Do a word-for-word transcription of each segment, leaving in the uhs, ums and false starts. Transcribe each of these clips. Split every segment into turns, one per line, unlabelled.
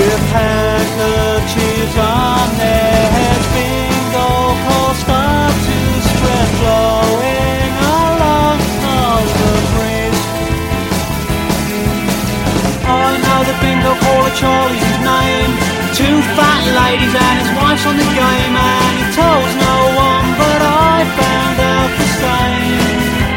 with handkerchiefs on their heads. Bingo calls start to spread, blowing along all the breeze. I know the bingo caller Charlie's his name. Two fat ladies and his wife's on the game, and he tells no one, but I found out the same.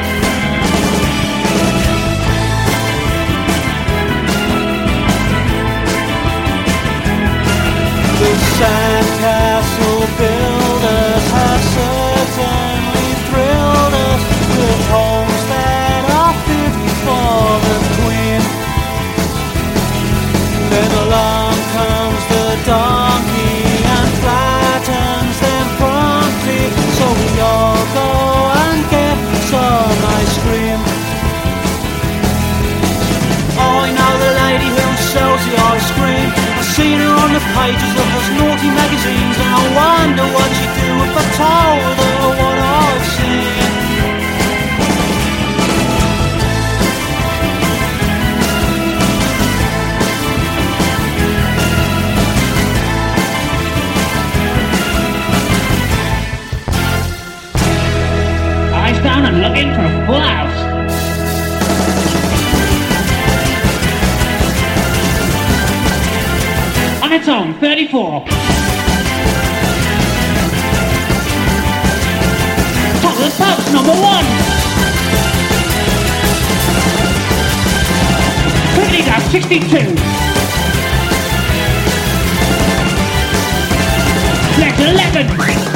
The sandcastle builders have certainly thrilled us with homes that are fit for the Queen. Then along comes the donkey and flattens them promptly, so we all go and get some ice cream. Oh, I know the lady who sells the ice cream. I've seen her on the pages of those naughty magazines, and I wonder what she'd do if I told her what I've seen.
Eyes down and looking for a full house. On its own, thirty-four. Top of the pops, number one. Quickly down, sixty-two. Next, eleven.